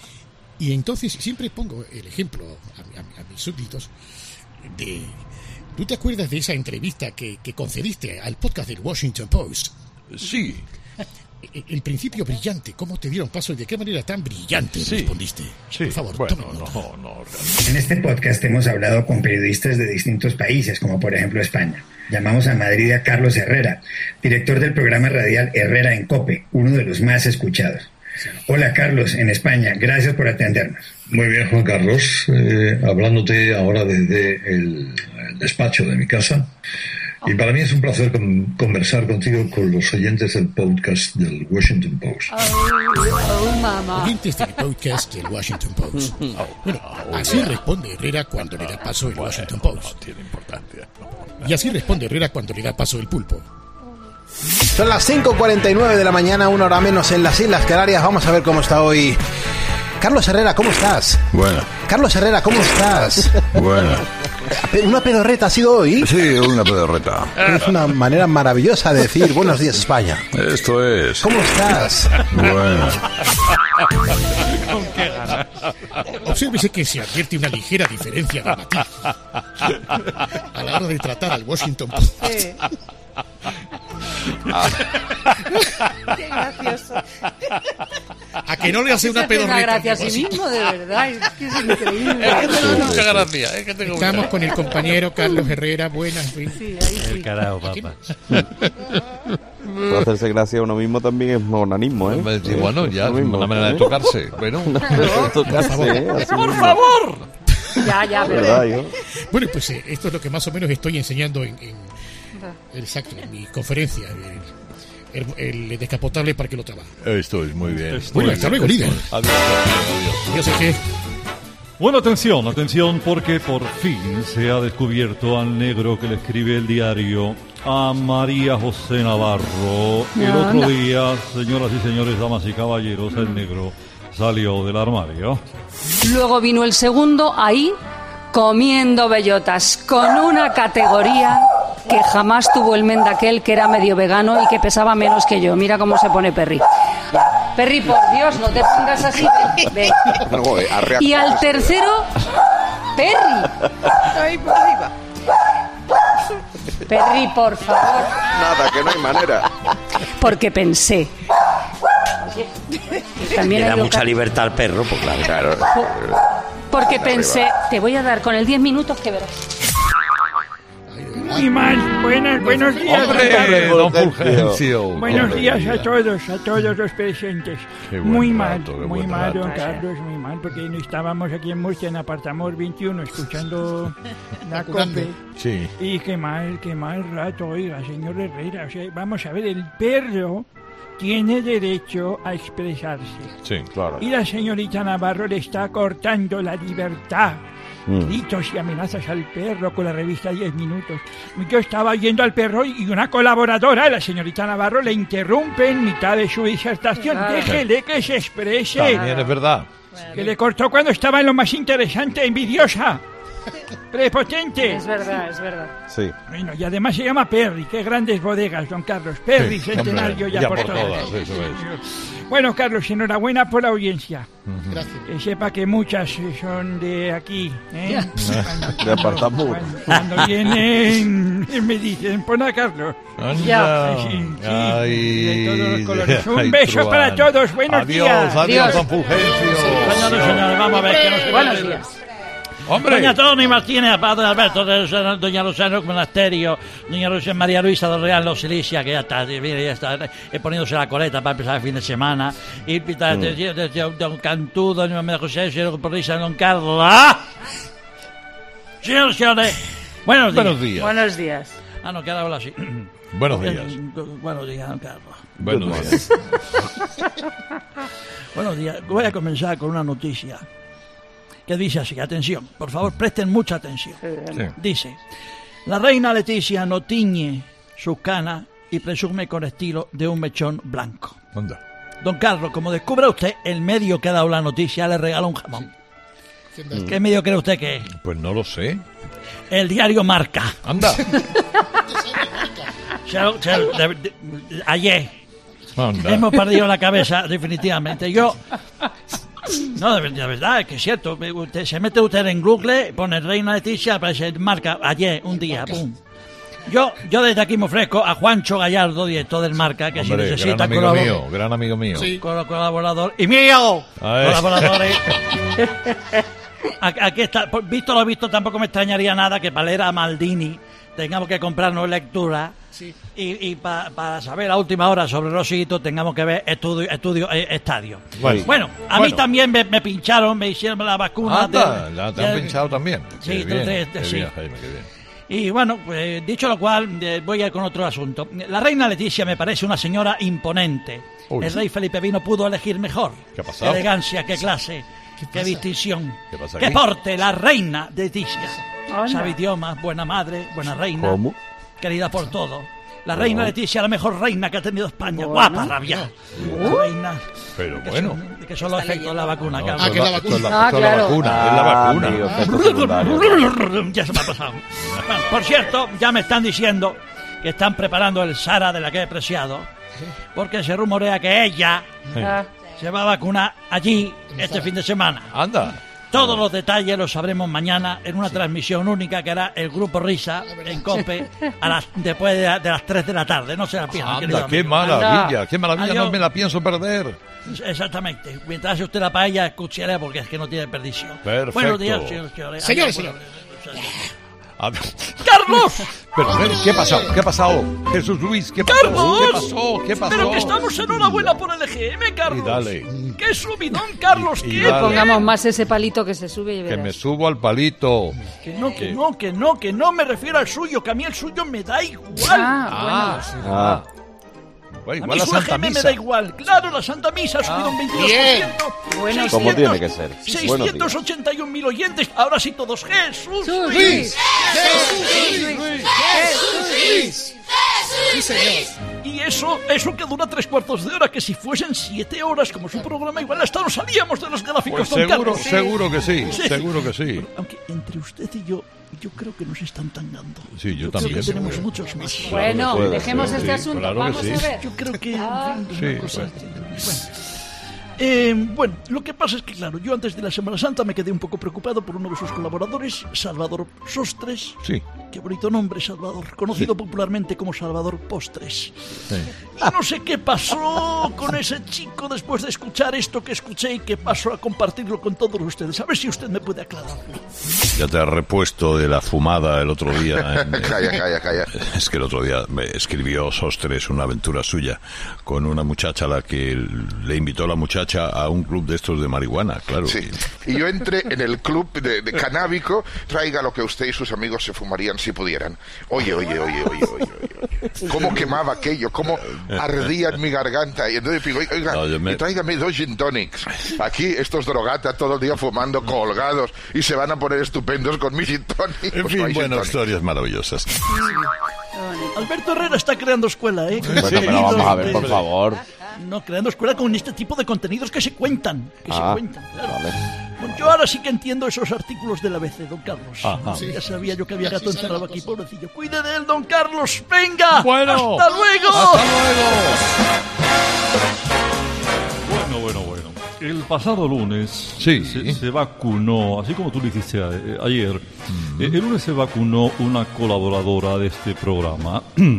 Y entonces siempre pongo el ejemplo a mis súbditos ¿Tú te acuerdas de esa entrevista que concediste al podcast del Washington Post? Sí. El principio brillante, ¿cómo te dieron paso y de qué manera tan brillante respondiste? Sí, por favor, bueno, no. En este podcast hemos hablado con periodistas de distintos países, como por ejemplo España. Llamamos a Madrid a Carlos Herrera, director del programa radial Herrera en COPE, uno de los más escuchados. Hola Carlos, en España, gracias por atendernos. Muy bien, Juan Carlos, hablándote ahora desde el despacho de mi casa. Y para mí es un placer conversar contigo con los oyentes del podcast del Washington Post. Mamá. Oyentes del podcast del Washington Post. Bueno, así responde Herrera cuando le da paso el Washington Post. No tiene importancia. Y así responde Herrera cuando le da paso el pulpo. Son las 5:49 de la mañana, 1 hora menos en las Islas Canarias. Vamos a ver cómo está hoy. Carlos Herrera, ¿cómo estás? Bueno. Carlos Herrera, ¿cómo estás? Bueno. ¿Una pedorreta ha sido hoy? Sí, una pedorreta. Es una manera maravillosa de decir buenos días, España. Esto es. ¿Cómo estás? Bueno. ¿Con qué ganas? Obsérvese que se advierte una ligera diferencia de matiz a la hora de tratar al Washington Post. Qué gracioso. A que no le hace una pedorreta. Gracias a sí mismo, de verdad. Es que es increíble. Es que tengo mucha gracia. Estamos con el compañero Carlos Herrera. Buenas. Sí, ahí sí. El carajo, papá. Por hacerse gracia a uno mismo también es monanismo, ¿eh? Sí, bueno, ya, una manera de tocarse. Bueno, por favor. Ya, ¿verdad, hijo? Bueno, pues esto es lo que más o menos estoy enseñando en mi conferencia. El descapotable para que lo trabaje. Esto es muy bien. Bueno, hasta luego, líder. Adiós. Yo sé que... Bueno, atención, porque por fin se ha descubierto al negro que le escribe el diario a María José Navarro. El otro día, señoras y señores, damas y caballeros, el negro salió del armario. Luego vino el segundo ahí comiendo bellotas con una categoría que jamás tuvo el men de aquel que era medio vegano y que pesaba menos que yo. Mira cómo se pone Perry. Perry, por Dios, no te pongas así. Ven. Y al tercero, Perry. Ahí va. Perry, por favor. Nada, que no hay manera. Porque pensé. También le da mucha libertad al perro, pues claro. Porque pensé, te voy a dar con el 10 minutos que verás. Muy mal, buenos días. ¡Hombre, don Fulgencio! Buenos días a todos los presentes. Qué muy buen mal, rato, qué muy buen mal, don rato. Carlos, muy mal, porque estábamos aquí en Murcia, en Apartamor 21, escuchando la COPE. Sí. Y qué mal rato, oiga, señor Herrera. O sea, vamos a ver, el perro tiene derecho a expresarse. Sí, claro. Y la señorita Navarro le está cortando la libertad. Gritos y amenazas al perro con la revista 10 minutos. Yo estaba oyendo al perro y una colaboradora, la señorita Navarro, le interrumpe en mitad de su disertación. Claro. Déjele que se exprese. También es verdad. Que le cortó cuando estaba en lo más interesante, envidiosa. Prepotente. Es verdad. Sí. Bueno, y además se llama Perry. Qué grandes bodegas, don Carlos. Perry, Sí, centenario hombre, ya por todas. eso es. Bueno, Carlos, enhorabuena por la audiencia. Gracias. Que sepa que muchas son de aquí, ¿eh? De Apartamur. Cuando vienen me dicen, pon a Carlos. Anda. Sí, Ay, de todos los colores. Un ay, beso truán. para todos, buenos días. Adiós, don Fulgencio. Señores, vamos a ver que nos Buenos días. ¡Hombre! Doña Tony Martínez, padre Alberto, doña Luzano Monasterio, doña María Luisa del Real Los Silicia, que ya está, mire, ya está poniéndose la coleta para empezar el fin de semana. Y don Cantú, doña María José, señor Porrisa, don Carlos. Señores, buenos días. Buenos días. Ah, no, que ahora habla así. Buenos días. Buenos días, don Carlos. Buenos días. Buenos días. Voy a comenzar con una noticia que dice así, atención, por favor, presten mucha atención. Sí. Dice, la reina Leticia no tiñe sus canas y presume con estilo de un mechón blanco. Anda. Don Carlos, como descubra usted, el medio que ha dado la noticia le regala un jamón. ¿Qué medio cree usted que es? Pues no lo sé. El diario Marca. Anda. Ayer Anda. hemos perdido la cabeza, definitivamente. Yo No, de verdad, es que es cierto. Se mete usted en Google, pone Reina Leticia, aparece, marca ayer, un día, pum. Yo desde aquí me ofrezco a Juancho Gallardo, director del Marca, que Hombre, si necesita gran amigo mío. Sí. Colaborador. ¡Y mío! Colaboradores. Aquí está. Visto lo visto, tampoco me extrañaría nada que para leer a Maldini tengamos que comprarnos lectura. Sí. Y para saber a última hora sobre Rosito tengamos que ver estadio. Bueno, a mí también me pincharon, me hicieron la vacuna. ¿Te han pinchado también? Sí, qué bien, sí. Jaime, qué bien. Y bueno, pues dicho lo cual, voy a ir con otro asunto. La reina Leticia me parece una señora imponente. Uy. El rey Felipe V no pudo elegir mejor. ¿Qué ha pasado? Qué elegancia, qué clase, qué distinción. ¿Qué pasa qué aquí? porte, la reina Leticia. Sabe idiomas, buena madre, buena reina. ¿Cómo? Querida por todo. La reina Leticia, la mejor reina que ha tenido España. Guapa, rabia. Reina. Pero bueno. Que son los efectos de la vacuna. Que es la vacuna. Es la vacuna. Ya se me ha pasado. Por cierto, ya me están diciendo que están preparando el SARA de la que he preciado, porque se rumorea que ella se va a vacunar allí este fin de semana. Anda. Todos los detalles los sabremos mañana en una transmisión única que hará el Grupo Risa en COPE después de las 3 de la tarde. No se la pierdan, querido amigo. ¡Qué maravilla! ¡Qué maravilla! Adiós. No me la pienso perder. Exactamente. Mientras hace usted la paella, escúchela porque es que no tiene perdición. Perfecto. Buenos días, señores. ¡Carlos! Pero a ver, ¿qué ha pasado? ¿Qué ha pasado? Jesús Luis, ¿qué pasó? ¡Carlos! ¿Qué pasó? ¿Qué pasó? Pero que estamos enhorabuena por el EGM, Carlos. Y dale. ¡Qué subidón, Carlos! Y ¡Qué dale. Pongamos más ese palito que se sube y verás. Que me subo al palito. Que no me refiero al suyo, que a mí el suyo me da igual. Bueno, a igual mí la su Santa EGM me Misa. da igual. Claro, la Santa Misa ha subido un 22%. Bueno, ¿cómo tiene que ser? 681.000 oyentes. Ahora sí todos. ¡Jesús Luis! Sí, señor. Y eso que dura 3/4 de hora, que si fuesen 7 horas como su programa, igual hasta nos salíamos de los gráficos. Pues don Carlos. seguro que sí, seguro que sí. Pero, aunque entre usted y yo creo que nos están tangando. Sí, yo creo también. que tenemos muchos más. Bueno, Puede dejemos ser, este sí, asunto. claro que Vamos sí. a ver. Yo creo que... Sí, Bueno, lo que pasa es que, claro, yo antes de la Semana Santa me quedé un poco preocupado por uno de sus colaboradores, Salvador Sostres. Sí. Qué bonito nombre, Salvador, conocido popularmente como Salvador Postres. Sí. Y no sé qué pasó con ese chico después de escuchar esto que escuché y que pasó a compartirlo con todos ustedes. A ver si usted me puede aclararlo. Ya te has repuesto de la fumada el otro día. Calla. Es que el otro día me escribió Sostres una aventura suya con una muchacha a la que le invitó la muchacha a un club de estos de marihuana, claro. Sí. Y yo entré en el club de canábico. Traiga lo que usted y sus amigos se fumarían si pudieran. Oye. Cómo quemaba aquello, cómo ardía en mi garganta. Y entonces digo, oiga, y tráigame 2 gin tonics. Aquí estos drogatas todo el día fumando colgados y se van a poner estupendos con mi gin tonic. En fin, bueno, historias maravillosas. Alberto Herrera está creando escuela, ¿eh? Bueno, pero vamos a ver, por favor. No, creando escuela con este tipo de contenidos que se cuentan. Claro. Vale. Bueno, yo ahora sí que entiendo esos artículos del ABC, don Carlos. Sí. Ya sabía yo que había gato encerrado aquí, pobrecillo. Cuide de él, don Carlos. ¡Venga! Bueno. ¡Hasta luego! ¡Hasta luego! Bueno. El pasado lunes Sí. se vacunó, así como tú lo hiciste ayer. El lunes se vacunó una colaboradora de este programa.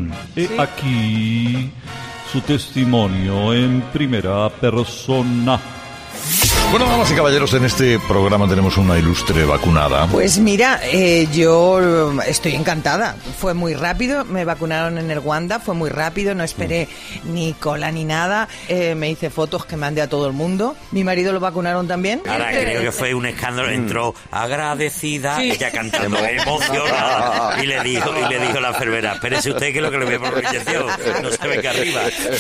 Aquí su testimonio en primera persona. Bueno, damas y caballeros, en este programa tenemos una ilustre vacunada. Pues mira, yo estoy encantada. Fue muy rápido, me vacunaron en el Wanda, fue muy rápido, no esperé ni cola ni nada. Me hice fotos que mandé a todo el mundo. Mi marido lo vacunaron también. Ahora creo que fue un escándalo. Entró agradecida, ella cantando emocionada, y le dijo la enfermera: espérese usted que lo que le voy a poner inyección, no se venga arriba.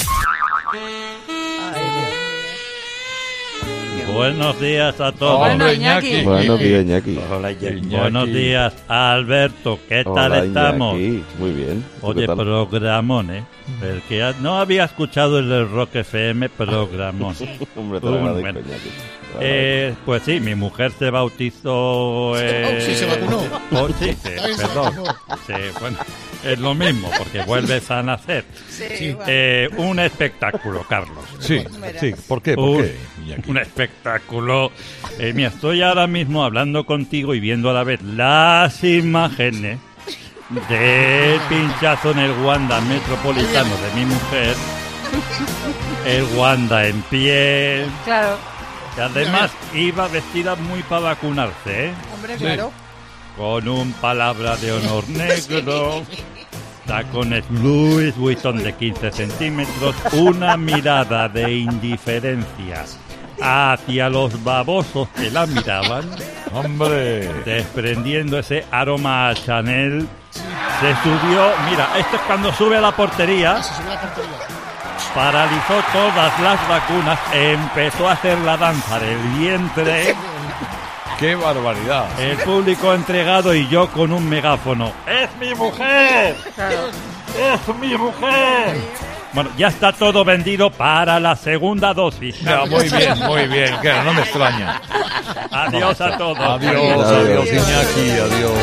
Buenos días a todos. Bueno, Iñaki. Buenos días, Iñaki. Hola, Iñaki. Buenos días, Alberto. ¿Qué tal Hola, estamos? Iñaki. Muy bien. ¿Tú Oye, qué tal? programón, ¿eh? El que no había escuchado el del Rock FM, programón. Hombre, te lo agradezco, Bueno. Iñaki. Pues sí, mi mujer se bautizó. Sí, se vacunó. Perdón. Sí, bueno. Es lo mismo, porque vuelves a nacer. Sí, un espectáculo, Carlos. Sí, sí. ¿Por qué? Un espectáculo. Mira, estoy ahora mismo hablando contigo y viendo a la vez las imágenes del pinchazo en el Wanda Metropolitano de mi mujer. El Wanda en pie. Claro. Que además iba vestida muy para vacunarse, ¿eh? Hombre, claro. Con un palabra de honor negro, tacones Louis Vuitton de 15 centímetros, una mirada de indiferencia hacia los babosos que la miraban. ¡Hombre! Desprendiendo ese aroma a Chanel, se subió. Mira, esto es cuando sube a la portería. Paralizó todas las vacunas, empezó a hacer la danza del vientre. ¡Qué barbaridad! El público entregado y yo con un megáfono. ¡Es mi mujer! ¡Es mi mujer! Bueno, ya está todo vendido para la segunda dosis. No, muy bien, que no me extraña. Adiós a todos. Adiós, Iñaki, adiós.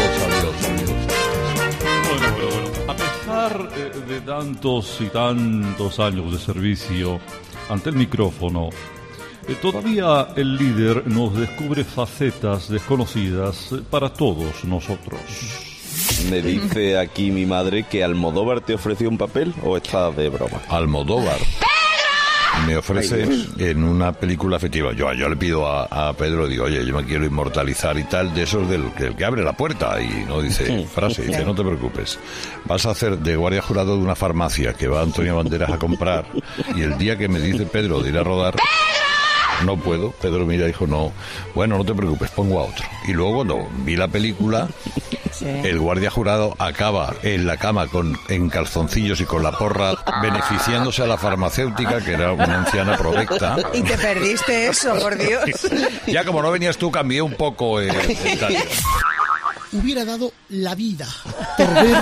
Bueno. A pesar de tantos y tantos años de servicio ante el micrófono, todavía el líder nos descubre facetas desconocidas para todos nosotros. Me dice aquí mi madre que Almodóvar te ofreció un papel o estás de broma. Almodóvar me ofrece en una película afectiva. Yo le pido a Pedro, digo, oye, yo me quiero inmortalizar y tal, de esos del que abre la puerta y no dice frase, dice, no te preocupes, vas a hacer de guardia jurado de una farmacia que va Antonio Banderas a comprar, y el día que me dice Pedro de ir a rodar, no puedo. Pedro mira y dijo, no, bueno, no te preocupes, pongo a otro. Y luego cuando vi la película, el guardia jurado acaba en la cama en calzoncillos y con la porra, beneficiándose a la farmacéutica, que era una anciana provecta. Y te perdiste eso, por Dios. Ya como no venías tú, cambié un poco el tal. Hubiera dado la vida por ver...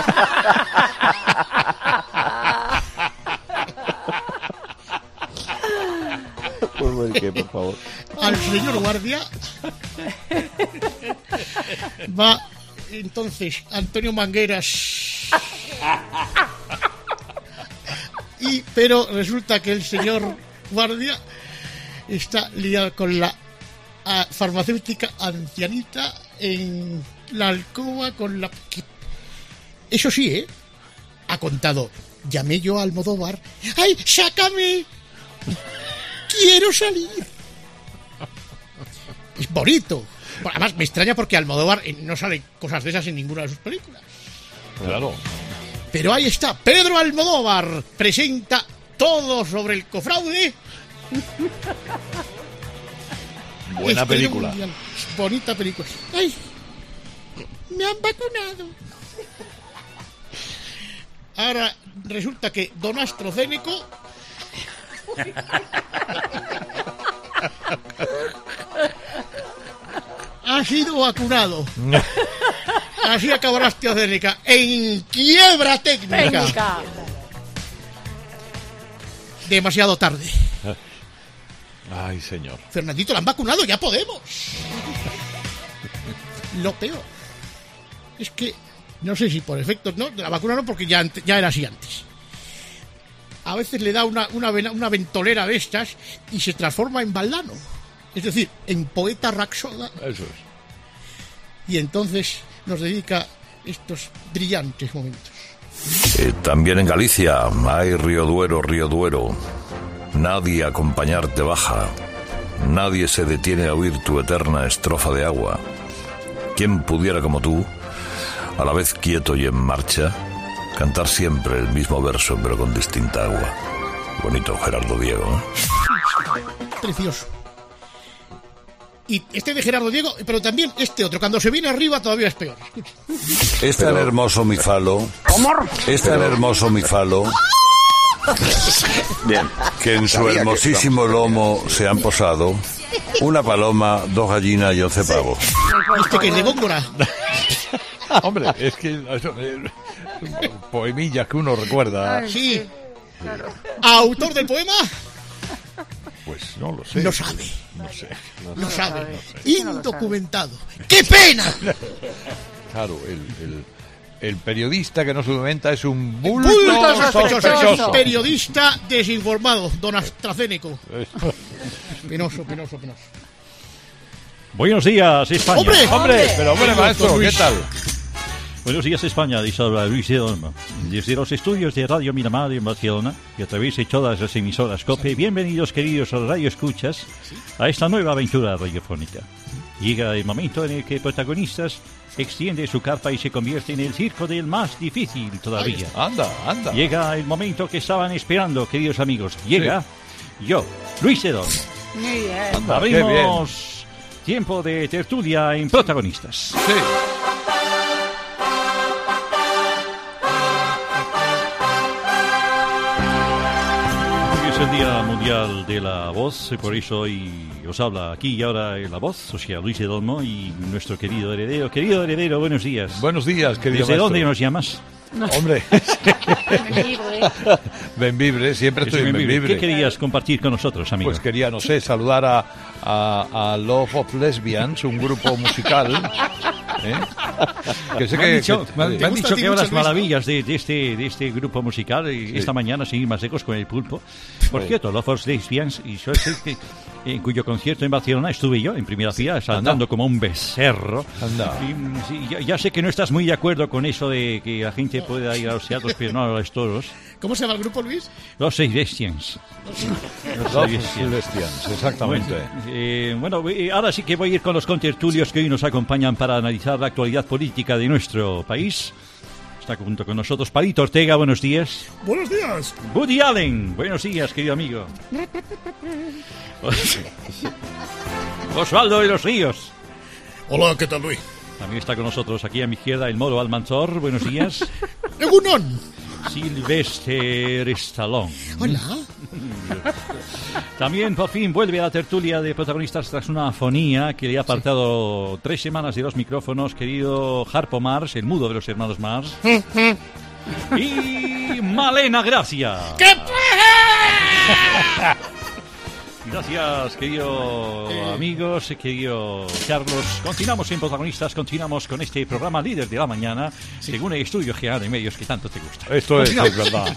Por favor. Al señor guardia va entonces Antonio Mangueras, pero resulta que el señor guardia está liado con la farmacéutica ancianita en la alcoba con la... Eso sí, ha contado, llamé yo a Almodóvar, ¡ay, sácame! ¡Quiero salir! Es bonito. Además, me extraña porque Almodóvar no sale cosas de esas en ninguna de sus películas. Claro. Pero ahí está. Pedro Almodóvar presenta todo sobre el cofraude. Buena película. Mundial. Bonita película. ¡Ay! Me han vacunado. Ahora resulta que Don AstraZeneca ha sido vacunado. Así acabará AstraZeneca en quiebra técnica. Demasiado tarde. Ay, señor. Fernandito, la han vacunado, ya podemos. Lo peor es que no sé si por efectos, no, la vacunaron porque ya era así antes. A veces le da una ventolera de estas y se transforma en Valdano. Es decir, en poeta Raxoda. Eso es. Y entonces nos dedica estos brillantes momentos. También en Galicia hay Río Duero. Nadie a acompañarte baja. Nadie se detiene a oír tu eterna estrofa de agua. ¿Quién pudiera como tú, a la vez quieto y en marcha, cantar siempre el mismo verso pero con distinta agua? Bonito Gerardo Diego, ¿eh? Precioso. Y este de Gerardo Diego, pero también este otro, cuando se viene arriba todavía es peor. Es tan hermoso mi falo. Es tan hermoso mi falo. Bien. Que en su hermosísimo lomo se han posado una paloma, 2 gallinas y 11 pavos. ¿Viste que es de Góngora? Hombre, es que poemillas que uno recuerda. Ay, sí. Claro. ¿Autor del poema? Pues no lo sé. No sabe. No sabe. Indocumentado. ¡Qué pena! Claro, El periodista que no suplementa es un bulto sospechoso. Periodista desinformado, don AstraZeneca. Penoso. Buenos días, España. ¡Hombre! Maestro, ¿qué tal? Buenos días, España, les habla Luis de Olmo. Desde los estudios de Radio Miramar en Barcelona y a través de todas las emisoras COPE, bienvenidos, queridos radioescuchas, a esta nueva aventura radiofónica. Llega el momento en el que protagonistas extiende su carpa y se convierte en el circo del más difícil todavía. Anda. Llega el momento que estaban esperando, queridos amigos. Llega yo, Luis de Olmo. Muy bien. Abrimos tiempo de tertulia en protagonistas. Sí. Es el Día Mundial de la Voz, por eso hoy os habla aquí y ahora La Voz, o sea, Luis de Olmo y nuestro querido heredero. Querido heredero, buenos días. Buenos días, querido ¿Desde maestro. dónde nos llamas? Hombre. Bembibre, siempre estoy en Bembibre. ¿Qué querías compartir con nosotros, amigo? Pues quería, no sé, saludar a Love of Lesbians, un grupo musical. Que sé me han dicho que hablas maravillas de este grupo musical esta mañana, sin ir más lejos, con el Pulpo. Por cierto, Love of Lesbians, y yo sé que en cuyo concierto en Barcelona estuve yo en primera fila saltando como un becerro. Y ya sé que no estás muy de acuerdo con eso de que la gente pueda ir a los teatros pero no a los toros. ¿Cómo se llama el grupo, Luis? Los Lesbians. Los Lesbians, exactamente. Bueno, ahora sí que voy a ir con los contertulios que hoy nos acompañan para analizar la actualidad política de nuestro país. Está junto con nosotros Palito Ortega, buenos días. Buenos días. Woody Allen, buenos días, querido amigo. Osvaldo de los Ríos. Hola, ¿qué tal, Luis? También está con nosotros aquí a mi izquierda el Moro Almanzor, buenos días. ¡Egunon! Sylvester Stallone. Hola. También por fin vuelve a la tertulia de protagonistas tras una afonía que le ha apartado 3 semanas de los micrófonos, querido Harpo Mars, el mudo de los hermanos Mars. Y Malena Gracia. ¿Qué Gracias, querido amigos, querido Carlos. Continuamos en protagonistas, continuamos con este programa líder de la mañana, según el estudio general de medios que tanto te gusta. Esto es verdad.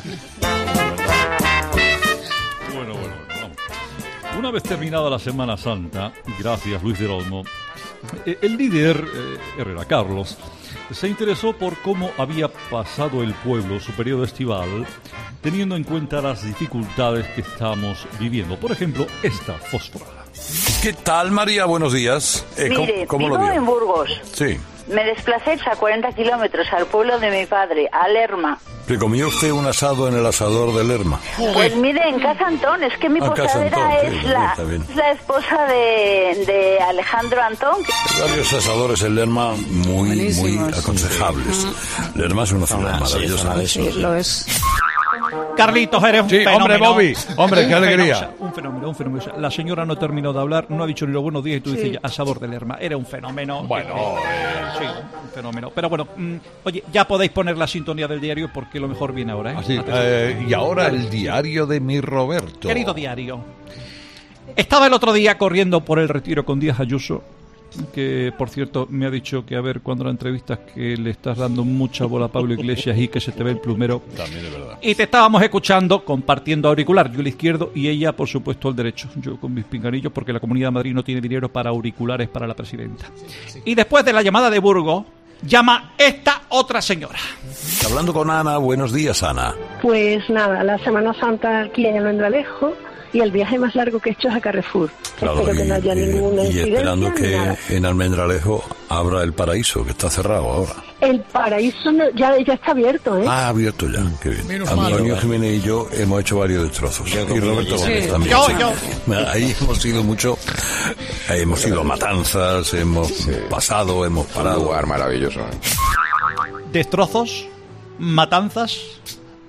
Bueno, vamos. Una vez terminada la Semana Santa, gracias Luis del Olmo, el líder Herrera Carlos se interesó por cómo había pasado el pueblo su periodo estival, teniendo en cuenta las dificultades que estamos viviendo. Por ejemplo, esta fosforada. ¿Qué tal, María? Buenos días. Mire, ¿cómo lo vivo vio? en Burgos. Sí. Me desplacé a 40 kilómetros al pueblo de mi padre, a Lerma. ¿Se comió usted un asado en el asador de Lerma? Pues mire, en Casa Antón, es que mi posadera es la esposa de Alejandro Antón. Hay varios asadores en Lerma muy aconsejables. Lerma es una ciudad maravillosa. Sí, lo es. Carlitos, eres un fenómeno. Hombre, Bobby. Hombre, qué alegría. Un fenómeno. La señora no terminó de hablar, no ha dicho ni los buenos días y tú dices ya, a sabor de Lerma. Era un fenómeno. Bueno, sí, un fenómeno. Pero bueno, oye, ya podéis poner la sintonía del diario porque lo mejor viene ahora, y ahora el diario de mi Roberto. Querido diario. Estaba el otro día corriendo por el Retiro con Díaz Ayuso, que por cierto me ha dicho que a ver cuando la entrevistas que le estás dando mucha bola a Pablo Iglesias y que se te ve el plumero. También es verdad. Y te estábamos escuchando compartiendo auricular, yo el izquierdo y ella por supuesto el derecho, yo con mis pinganillos porque la Comunidad de Madrid no tiene dinero para auriculares para la presidenta. Y después de la llamada de Burgos, llama esta otra señora. Hablando con Ana, buenos días, Ana. Pues nada, la Semana Santa aquí en Almendralejo y el viaje más largo que he hecho es a Carrefour. Claro, Espero que no haya ninguna y incidencia. esperando ni que nada. en Almendralejo abra el Paraíso, que está cerrado ahora. El Paraíso ya está abierto, ¿eh? Ah, abierto ya, qué bien. Menos Antonio mal. Jiménez y yo hemos hecho varios destrozos. Y Roberto Gómez también. Ahí hemos ido mucho, hemos ido a matanzas, hemos pasado, hemos parado. Un lugar maravilloso. Destrozos, matanzas,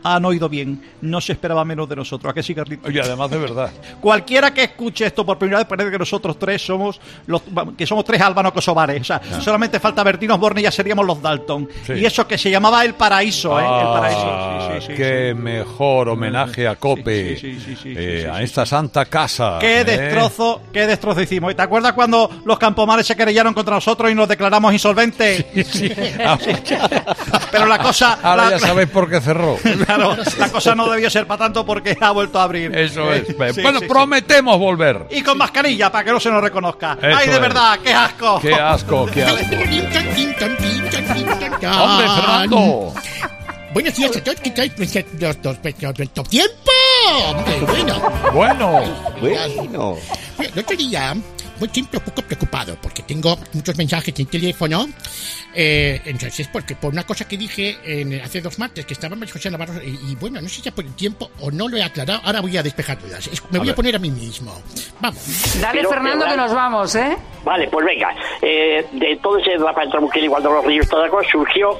han oído bien, no se esperaba menos de nosotros. ¿A qué sí, Carlito? Y además de verdad. Cualquiera que escuche esto por primera vez parece que nosotros tres somos tres albano-kosovares. O sea, solamente falta Bertino Borne y ya seríamos los Dalton. Sí. Y eso que se llamaba El Paraíso, El Paraíso. Sí, qué mejor homenaje a COPE, a esta santa casa. Qué destrozo hicimos. ¿Y te acuerdas cuando los Campomares se querellaron contra nosotros y nos declaramos insolventes? Sí. Pero la cosa... Ahora ya sabéis por qué cerró. Claro, la cosa no debió ser para tanto porque ha vuelto a abrir. Eso es. Bueno, prometemos volver. Y con mascarilla para que no se nos reconozca. Eso ¡Ay, de verdad! ¡Qué asco! ¡Qué asco! ¡Hombre, Fernando! Buenos días a todos, ¿qué tal? ¡Top tiempo! Bueno. El otro día voy siempre un poco preocupado porque tengo muchos mensajes en teléfono. Entonces, porque por una cosa que dije hace 2 martes, que estaba María José Navarro, y bueno, no sé si es por el tiempo o no lo he aclarado, ahora voy a despejar dudas. Me voy a poner a mí mismo. Vamos. Dale, Fernando, que nos vamos, ¿eh? Vale, pues venga. De todo ese Rafael Trabuquel igual de los Ríos Tadacos surgió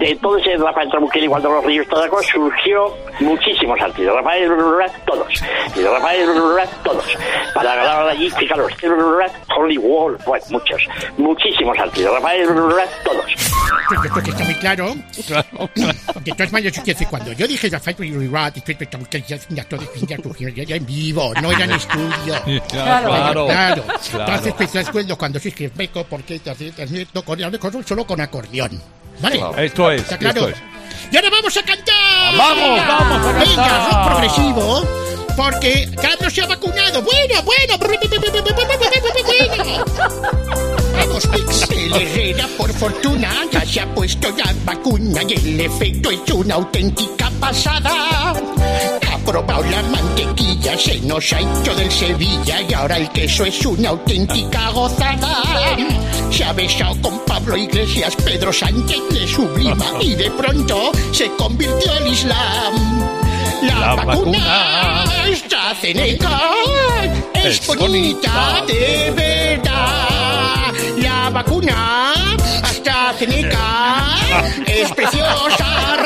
muchísimos artistas. Rafael, todos. Y de Rafael, todos. Para ganar allí, fijaros, Hollywood, bueno, muchísimos artistas. Rafael, todos. Yo creo que está muy claro. De todas maneras, cuando yo dije Rafael, ya en vivo, no era en estudio. Claro. Entonces, pues, cuando se escribe, porque transmito solo con acordeón. ¿Vale? Esto es. ¿Está claro? Y ahora vamos a cantar. Vamos a cantar. Venga, rock progresivo. Porque Carlos se ha vacunado. Bueno. Vamos, Pixel Herrera, por fortuna, ya se ha puesto la vacuna y el efecto es una auténtica pasada. Ha probado la mantequilla, se nos ha hecho del Sevilla y ahora el queso es una auténtica gozada. Se ha besado con Pablo Iglesias, Pedro Sánchez le sublima y de pronto se convirtió al Islam. La vacuna AstraZeneca es bonita de verdad. La vacuna AstraZeneca es preciosa.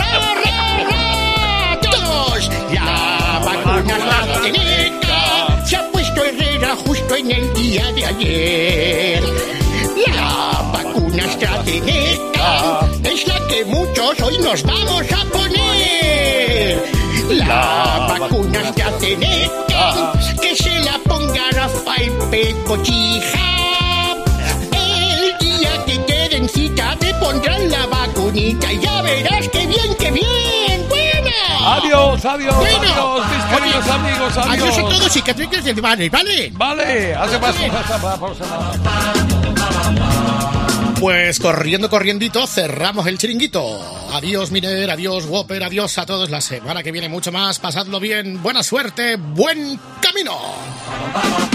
Todos. La vacuna AstraZeneca se ha puesto Herrera justo en el día de ayer. La vacuna AstraZeneca es la que muchos hoy nos vamos a poner. La vacuna AstraZeneca, que se la ponga Rafael Pecochija. El día que te den cita te pondrán la vacunita y ya verás que bien, buena. Adiós, mis queridos amigos, adiós. Adiós a todos y que apliques el ¿vale? Vale, hace más. Pues corriendito, cerramos el chiringuito. Adiós, Miner, adiós, Whopper, adiós a todos. La semana que viene mucho más. Pasadlo bien, buena suerte, buen camino.